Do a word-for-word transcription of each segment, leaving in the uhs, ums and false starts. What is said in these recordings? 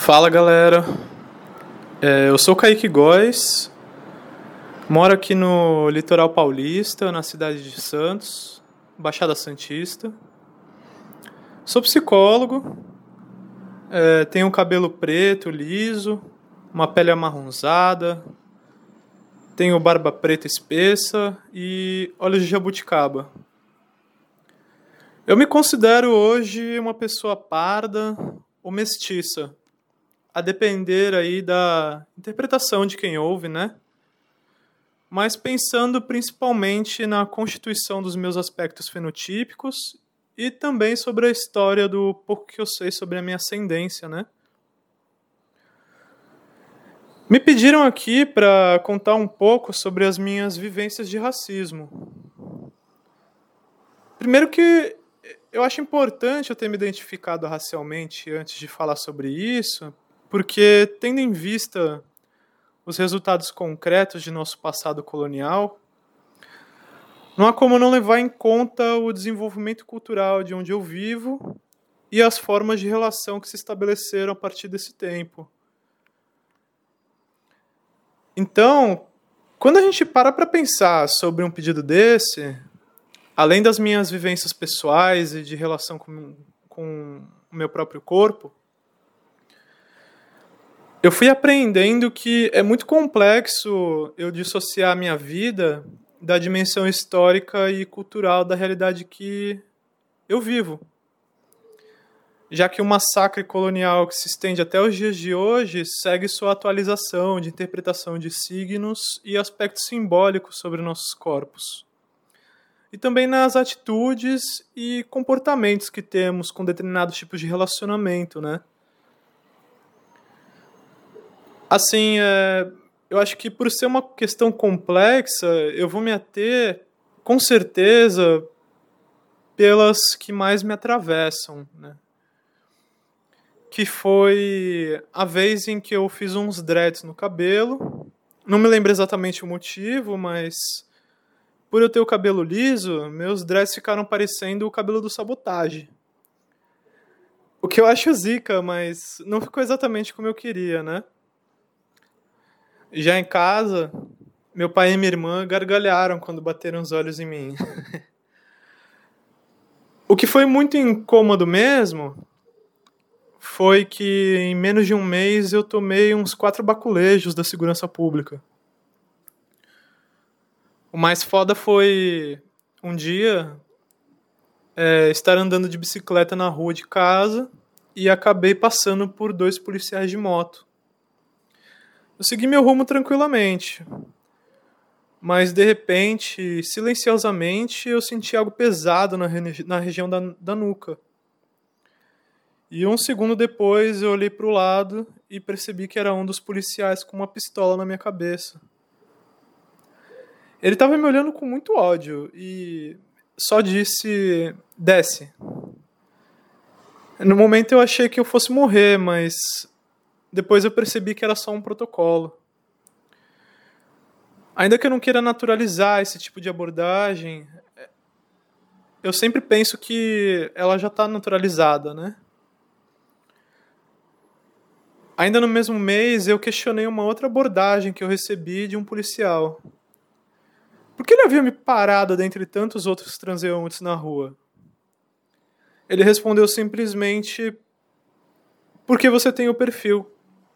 Fala, galera. É, eu sou o Kaique Góes, moro aqui no litoral paulista, na cidade de Santos, Baixada Santista. Sou psicólogo, é, tenho um cabelo preto, liso, uma pele amarronzada, tenho barba preta espessa e olhos de jabuticaba. Eu me considero hoje uma pessoa parda ou mestiça, a depender aí da interpretação de quem ouve, né? Mas pensando principalmente na constituição dos meus aspectos fenotípicos e também sobre a história do pouco que eu sei sobre a minha ascendência, né? Me pediram aqui para contar um pouco sobre as minhas vivências de racismo. Primeiro que eu acho importante eu ter me identificado racialmente antes de falar sobre isso, porque, tendo em vista os resultados concretos de nosso passado colonial, não há como não levar em conta o desenvolvimento cultural de onde eu vivo e as formas de relação que se estabeleceram a partir desse tempo. Então, quando a gente para para pensar sobre um pedido desse, além das minhas vivências pessoais e de relação com, com o meu próprio corpo, eu fui aprendendo que é muito complexo eu dissociar a minha vida da dimensão histórica e cultural da realidade que eu vivo. Já que o massacre colonial que se estende até os dias de hoje segue sua atualização de interpretação de signos e aspectos simbólicos sobre nossos corpos. E também nas atitudes e comportamentos que temos com determinados tipos de relacionamento, né? Assim, é, eu acho que por ser uma questão complexa, eu vou me ater, com certeza, pelas que mais me atravessam, né? Que foi a vez em que eu fiz uns dreads no cabelo. Não me lembro exatamente o motivo, mas por eu ter o cabelo liso, meus dreads ficaram parecendo o cabelo do Sabotage. O que eu acho zica, mas não ficou exatamente como eu queria, né? Já em casa, meu pai e minha irmã gargalharam quando bateram os olhos em mim. O que foi muito incômodo mesmo foi que em menos de um mês eu tomei uns quatro baculejos da segurança pública. O mais foda foi um dia é, estar andando de bicicleta na rua de casa e acabei passando por dois policiais de moto. Eu segui meu rumo tranquilamente, mas de repente, silenciosamente, eu senti algo pesado na, re- na região da, da nuca. E um segundo depois eu olhei para o lado e percebi que era um dos policiais com uma pistola na minha cabeça. Ele estava me olhando com muito ódio e só disse: desce. No momento eu achei que eu fosse morrer, mas depois eu percebi que era só um protocolo. Ainda que eu não queira naturalizar esse tipo de abordagem, eu sempre penso que ela já está naturalizada, né? Ainda no mesmo mês, eu questionei uma outra abordagem que eu recebi de um policial. Por que ele havia me parado dentre tantos outros transeuntes na rua? Ele respondeu simplesmente: porque você tem o perfil.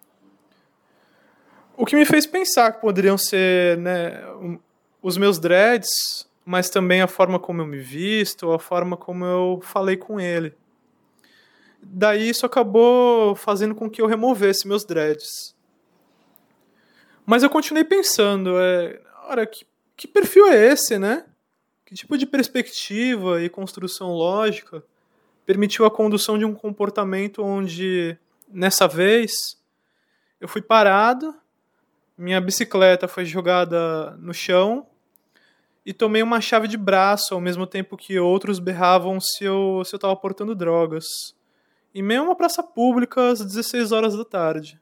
O que me fez pensar que poderiam ser, né, os meus dreads, mas também a forma como eu me visto, a forma como eu falei com ele. Daí isso acabou fazendo com que eu removesse meus dreads. Mas eu continuei pensando, é, ora, que, que perfil é esse, né? Que tipo de perspectiva e construção lógica permitiu a condução de um comportamento onde, nessa vez, eu fui parado, minha bicicleta foi jogada no chão e tomei uma chave de braço ao mesmo tempo que outros berravam se eu se eu estava portando drogas. Em meio a uma praça pública às dezesseis horas da tarde.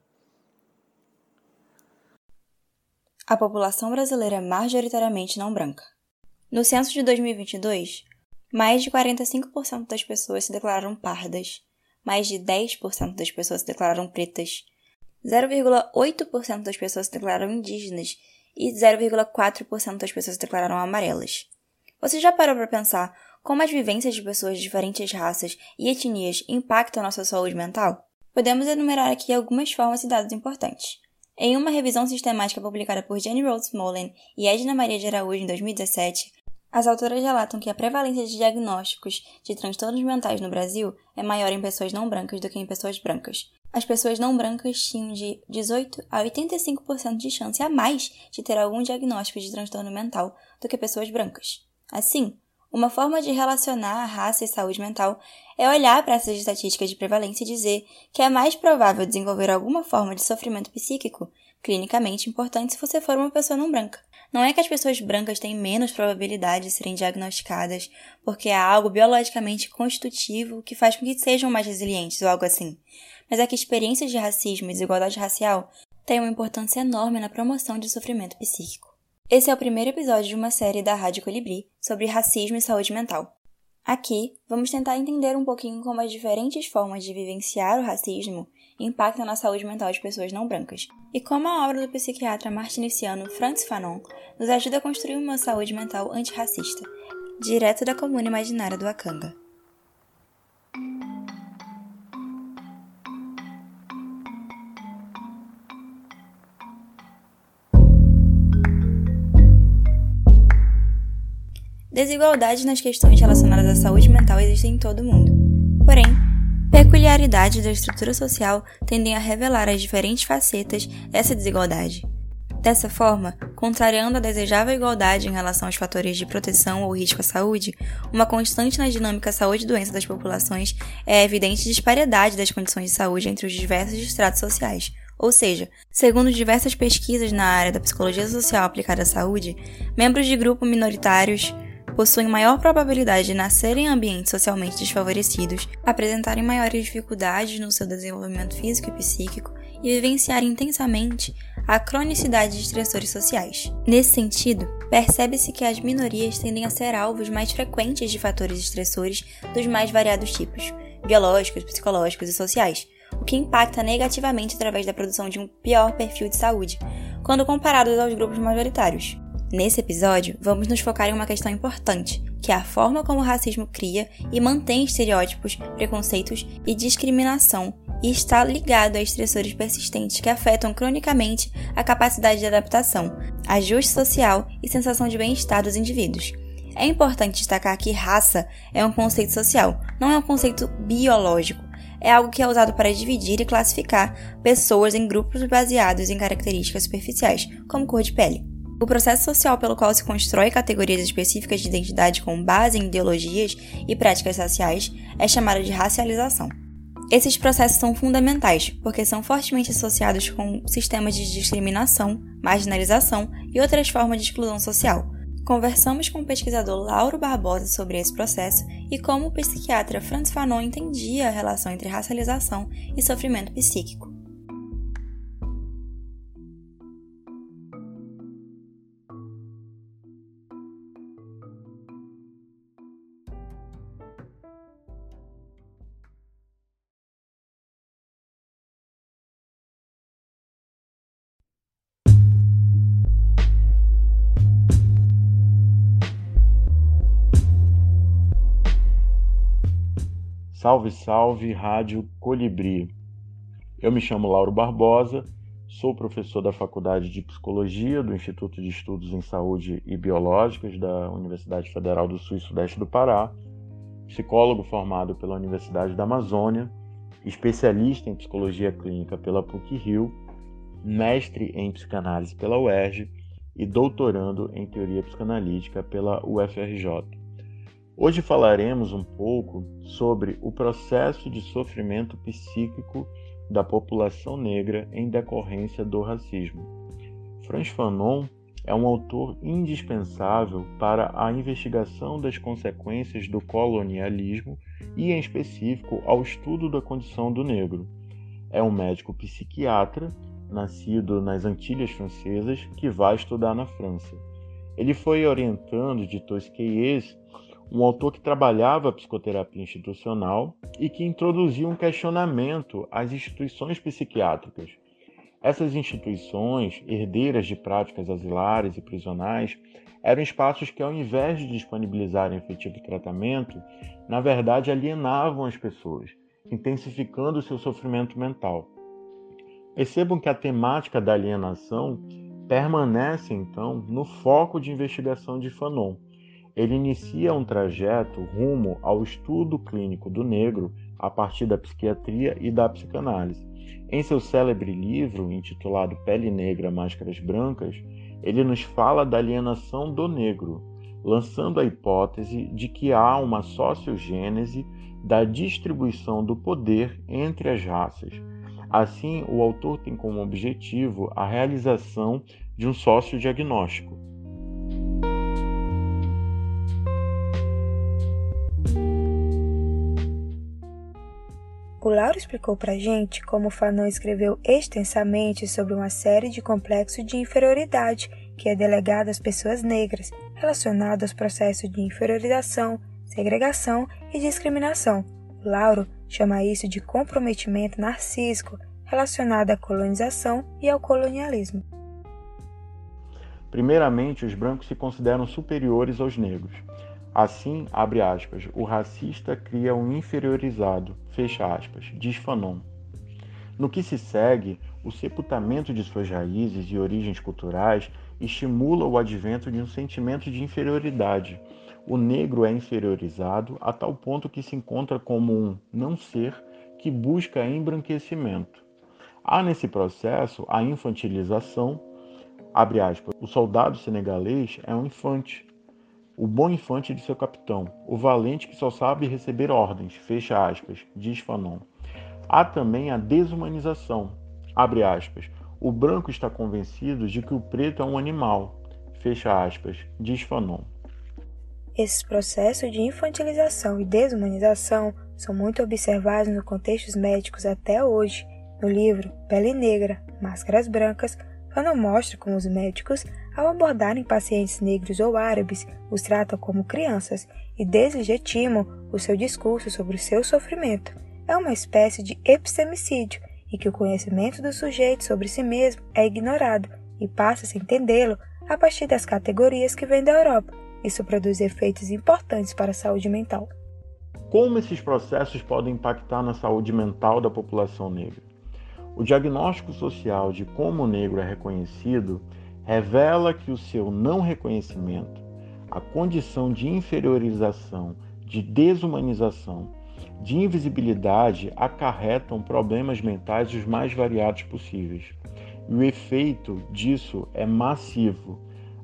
A população brasileira é majoritariamente não branca. No censo de dois mil e vinte e dois, mais de quarenta e cinco por cento das pessoas se declararam pardas, mais de dez por cento das pessoas se declararam pretas, zero vírgula oito por cento das pessoas se declararam indígenas e zero vírgula quatro por cento das pessoas se declararam amarelas. Você já parou para pensar como as vivências de pessoas de diferentes raças e etnias impactam nossa saúde mental? Podemos enumerar aqui algumas formas e dados importantes. Em uma revisão sistemática publicada por Jenny Rhodes Molen e Edna Maria de Araújo em dois mil e dezessete, as autoras relatam que a prevalência de diagnósticos de transtornos mentais no Brasil é maior em pessoas não brancas do que em pessoas brancas. As pessoas não brancas tinham de dezoito a oitenta e cinco por cento de chance a mais de ter algum diagnóstico de transtorno mental do que pessoas brancas. Assim, uma forma de relacionar a raça e saúde mental é olhar para essas estatísticas de prevalência e dizer que é mais provável desenvolver alguma forma de sofrimento psíquico clinicamente importante se você for uma pessoa não branca. Não é que as pessoas brancas têm menos probabilidade de serem diagnosticadas porque há algo biologicamente constitutivo que faz com que sejam mais resilientes ou algo assim, mas é que experiências de racismo e desigualdade racial têm uma importância enorme na promoção de sofrimento psíquico. Esse é o primeiro episódio de uma série da Rádio Colibri sobre racismo e saúde mental. Aqui, vamos tentar entender um pouquinho como as diferentes formas de vivenciar o racismo impactam na saúde mental de pessoas não brancas, e como a obra do psiquiatra martiniciano Frantz Fanon nos ajuda a construir uma saúde mental antirracista, direto da comuna imaginária do Akanga. Desigualdades nas questões relacionadas à saúde mental existem em todo o mundo. Porém, peculiaridades da estrutura social tendem a revelar as diferentes facetas dessa desigualdade. Dessa forma, contrariando a desejável igualdade em relação aos fatores de proteção ou risco à saúde, uma constante na dinâmica saúde-doença das populações é a evidente disparidade das condições de saúde entre os diversos estratos sociais. Ou seja, segundo diversas pesquisas na área da psicologia social aplicada à saúde, membros de grupos minoritários possuem maior probabilidade de nascerem em ambientes socialmente desfavorecidos, apresentarem maiores dificuldades no seu desenvolvimento físico e psíquico e vivenciarem intensamente a cronicidade de estressores sociais. Nesse sentido, percebe-se que as minorias tendem a ser alvos mais frequentes de fatores estressores dos mais variados tipos, biológicos, psicológicos e sociais, o que impacta negativamente através da produção de um pior perfil de saúde, quando comparados aos grupos majoritários. Nesse episódio, vamos nos focar em uma questão importante, que é a forma como o racismo cria e mantém estereótipos, preconceitos e discriminação e está ligado a estressores persistentes que afetam cronicamente a capacidade de adaptação, ajuste social e sensação de bem-estar dos indivíduos. É importante destacar que raça é um conceito social, não é um conceito biológico. É algo que é usado para dividir e classificar pessoas em grupos baseados em características superficiais, como cor de pele. O processo social pelo qual se constrói categorias específicas de identidade com base em ideologias e práticas raciais é chamado de racialização. Esses processos são fundamentais, porque são fortemente associados com sistemas de discriminação, marginalização e outras formas de exclusão social. Conversamos com o pesquisador Lauro Barbosa sobre esse processo e como o psiquiatra Frantz Fanon entendia a relação entre racialização e sofrimento psíquico. Salve, salve, Rádio Colibri. Eu me chamo Lauro Barbosa, sou professor da Faculdade de Psicologia do Instituto de Estudos em Saúde e Biológicas da Universidade Federal do Sul e Sudeste do Pará, psicólogo formado pela Universidade da Amazônia, especialista em Psicologia Clínica pela PUC-Rio, mestre em Psicanálise pela U E R J e doutorando em Teoria Psicanalítica pela U F R J. Hoje falaremos um pouco sobre o processo de sofrimento psíquico da população negra em decorrência do racismo. Frantz Fanon é um autor indispensável para a investigação das consequências do colonialismo e, em específico, ao estudo da condição do negro. É um médico psiquiatra, nascido nas Antilhas Francesas, que vai estudar na França. Ele foi orientando de Tosquelles um autor que trabalhava a psicoterapia institucional e que introduzia um questionamento às instituições psiquiátricas. Essas instituições, herdeiras de práticas asilares e prisionais, eram espaços que, ao invés de disponibilizarem efetivo tratamento, na verdade alienavam as pessoas, intensificando seu sofrimento mental. Percebam que a temática da alienação permanece, então, no foco de investigação de Fanon. Ele inicia um trajeto rumo ao estudo clínico do negro a partir da psiquiatria e da psicanálise. Em seu célebre livro, intitulado Pele Negra, Máscaras Brancas, ele nos fala da alienação do negro, lançando a hipótese de que há uma sociogênese da distribuição do poder entre as raças. Assim, o autor tem como objetivo a realização de um sociodiagnóstico. O Lauro explicou pra gente como Fanon escreveu extensamente sobre uma série de complexos de inferioridade que é delegado às pessoas negras, relacionado aos processos de inferiorização, segregação e discriminação. O Lauro chama isso de comprometimento narcísico, relacionado à colonização e ao colonialismo. Primeiramente, os brancos se consideram superiores aos negros. Assim, abre aspas, o racista cria um inferiorizado, fecha aspas, diz Fanon. No que se segue, o sepultamento de suas raízes e origens culturais estimula o advento de um sentimento de inferioridade. O negro é inferiorizado a tal ponto que se encontra como um não-ser que busca embranquecimento. Há nesse processo a infantilização, abre aspas, o soldado senegalês é um infante, o bom infante de seu capitão, o valente que só sabe receber ordens, fecha aspas, diz Fanon. Há também a desumanização, abre aspas, o branco está convencido de que o preto é um animal, fecha aspas, diz Fanon. Esses processos de infantilização e desumanização são muito observados no contextos médicos até hoje. No livro Pele Negra, Máscaras Brancas, Fanon mostra como os médicos, ao abordarem pacientes negros ou árabes, os tratam como crianças e deslegitimam o seu discurso sobre o seu sofrimento. É uma espécie de epistemicídio, em que o conhecimento do sujeito sobre si mesmo é ignorado e passa-se a entendê-lo a partir das categorias que vêm da Europa. Isso produz efeitos importantes para a saúde mental. Como esses processos podem impactar na saúde mental da população negra? O diagnóstico social de como o negro é reconhecido revela que o seu não reconhecimento, a condição de inferiorização, de desumanização, de invisibilidade acarretam problemas mentais os mais variados possíveis. E o efeito disso é massivo.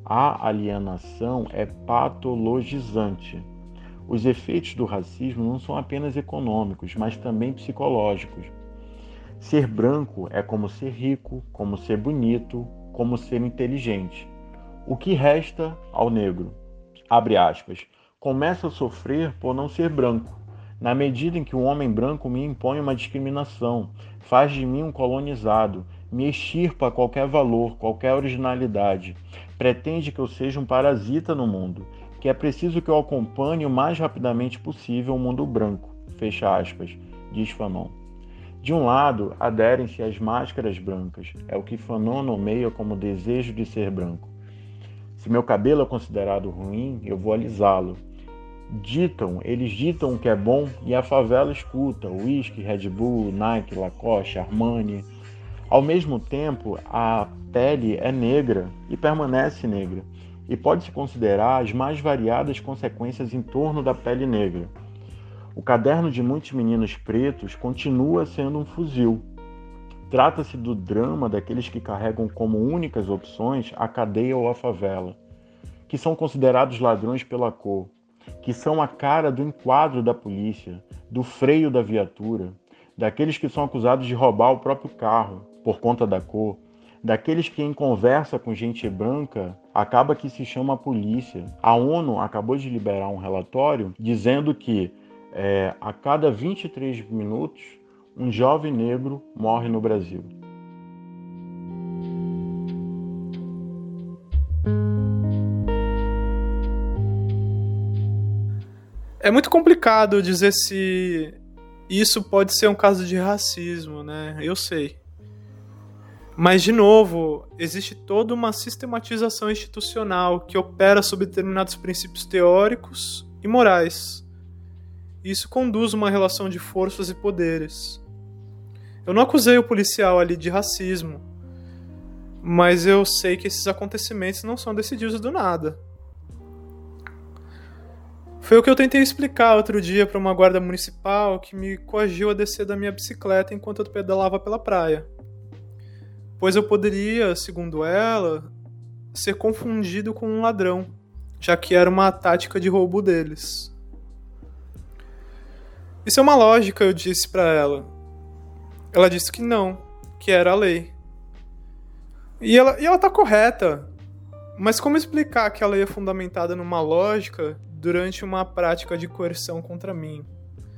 A alienação é patologizante. Os efeitos do racismo não são apenas econômicos, mas também psicológicos. Ser branco é como ser rico, como ser bonito, como ser inteligente. O que resta ao negro? Abre aspas. Começa a sofrer por não ser branco, na medida em que o homem branco me impõe uma discriminação, faz de mim um colonizado, me extirpa qualquer valor, qualquer originalidade, pretende que eu seja um parasita no mundo, que é preciso que eu acompanhe o mais rapidamente possível o mundo branco, fecha aspas, diz Fanon. De um lado, aderem-se às máscaras brancas, é o que Fanon nomeia como desejo de ser branco. Se meu cabelo é considerado ruim, eu vou alisá-lo. Ditam, eles ditam o que é bom e a favela escuta, whisky, Red Bull, Nike, Lacoste, Armani. Ao mesmo tempo, a pele é negra e permanece negra, e pode-se considerar as mais variadas consequências em torno da pele negra. O caderno de muitos meninos pretos continua sendo um fuzil. Trata-se do drama daqueles que carregam como únicas opções a cadeia ou a favela, que são considerados ladrões pela cor, que são a cara do enquadro da polícia, do freio da viatura, daqueles que são acusados de roubar o próprio carro por conta da cor, daqueles que em conversa com gente branca acaba que se chama a polícia. A ONU acabou de liberar um relatório dizendo que É, a cada vinte e três minutos, um jovem negro morre no Brasil. É muito complicado dizer se isso pode ser um caso de racismo, né? Eu sei. Mas, de novo, existe toda uma sistematização institucional que opera sob determinados princípios teóricos e morais. Isso conduz uma relação de forças e poderes. Eu não acusei o policial ali de racismo, mas eu sei que esses acontecimentos não são decididos do nada. Foi o que eu tentei explicar outro dia para uma guarda municipal que me coagiu a descer da minha bicicleta enquanto eu pedalava pela praia. Pois eu poderia, segundo ela, ser confundido com um ladrão, já que era uma tática de roubo deles. Isso é uma lógica, eu disse para ela. Ela disse que não, que era a lei. E ela, e ela tá correta, mas como explicar que a lei é fundamentada numa lógica durante uma prática de coerção contra mim?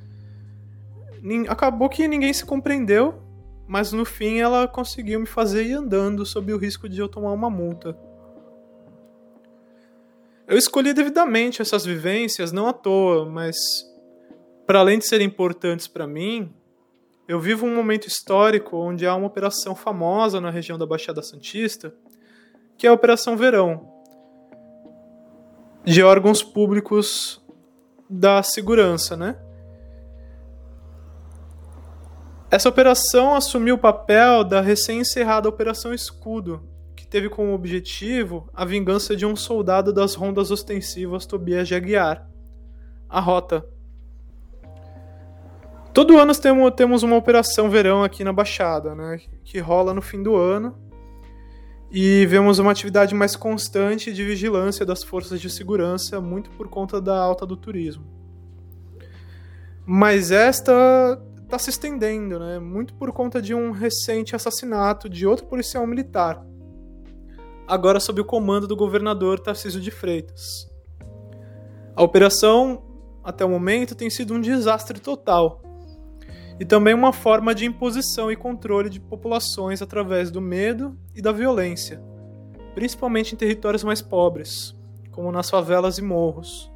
Acabou que ninguém se compreendeu, mas no fim ela conseguiu me fazer ir andando sob o risco de eu tomar uma multa. Eu escolhi devidamente essas vivências, não à toa, mas para além de serem importantes para mim, eu vivo um momento histórico onde há uma operação famosa na região da Baixada Santista, que é a Operação Verão, de órgãos públicos da segurança, né? Essa operação assumiu o papel da recém-encerrada Operação Escudo, que teve como objetivo a vingança de um soldado das rondas ostensivas Tobias de Aguiar, a Rota. Todo ano temos uma Operação Verão aqui na Baixada, né, que rola no fim do ano, e vemos uma atividade mais constante de vigilância das forças de segurança, muito por conta da alta do turismo. Mas esta está se estendendo, né? Muito por conta de um recente assassinato de outro policial militar, agora sob o comando do governador Tarcísio de Freitas. A operação, até o momento, tem sido um desastre total, e também uma forma de imposição e controle de populações através do medo e da violência, principalmente em territórios mais pobres, como nas favelas e morros.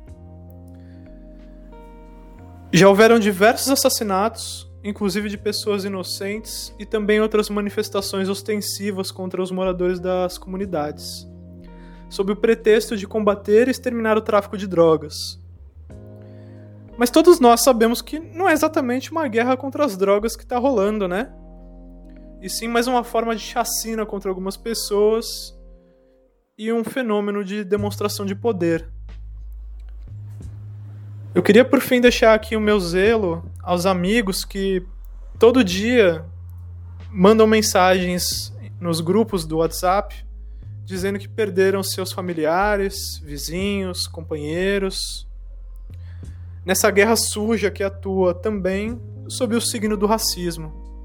Já houveram diversos assassinatos, inclusive de pessoas inocentes, e também outras manifestações ostensivas contra os moradores das comunidades, sob o pretexto de combater e exterminar o tráfico de drogas. Mas todos nós sabemos que não é exatamente uma guerra contra as drogas que está rolando, né? E sim mais uma forma de chacina contra algumas pessoas e um fenômeno de demonstração de poder. Eu queria, por fim, deixar aqui o meu zelo aos amigos que todo dia mandam mensagens nos grupos do WhatsApp dizendo que perderam seus familiares, vizinhos, companheiros, nessa guerra suja que atua também sob o signo do racismo.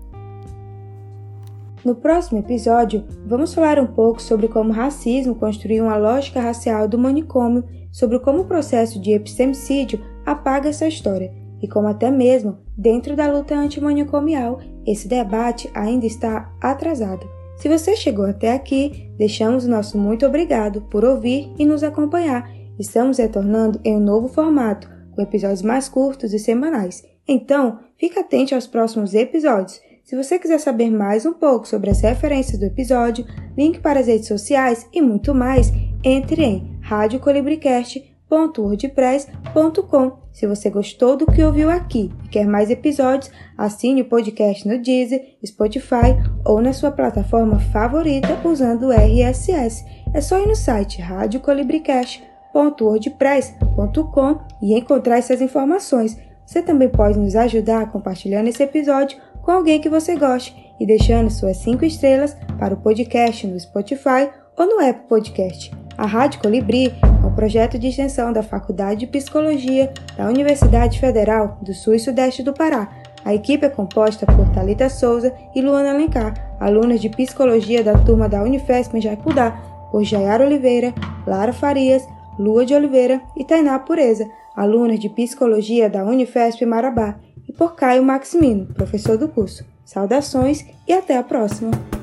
No próximo episódio, vamos falar um pouco sobre como o racismo construiu uma lógica racial do manicômio, sobre como o processo de epistemicídio apaga essa história e como até mesmo dentro da luta antimanicomial esse debate ainda está atrasado. Se você chegou até aqui, deixamos o nosso muito obrigado por ouvir e nos acompanhar. Estamos retornando em um novo formato, com episódios mais curtos e semanais. Então, fique atento aos próximos episódios. Se você quiser saber mais um pouco sobre as referências do episódio, link para as redes sociais e muito mais, entre em rádio colibricast ponto wordpress ponto com. Se você gostou do que ouviu aqui e quer mais episódios, assine o podcast no Deezer, Spotify ou na sua plataforma favorita usando o R S S. É só ir no site rádio colibricast ponto wordpress ponto com e encontrar essas informações. Você também pode nos ajudar compartilhando esse episódio com alguém que você goste e deixando suas cinco estrelas para o podcast no Spotify ou no Apple Podcast. A Rádio Colibri é um projeto de extensão da Faculdade de Psicologia da Universidade Federal do Sul e Sudeste do Pará. A equipe é composta por Thalita Souza e Luana Alencar, alunas de Psicologia da turma da Unifesp em Jaipudá, por Jayara Oliveira, Lara Farias, Lua de Oliveira e Tainá Pureza, alunas de Psicologia da Unifesp Marabá, e por Caio Maximino, professor do curso. Saudações e até a próxima!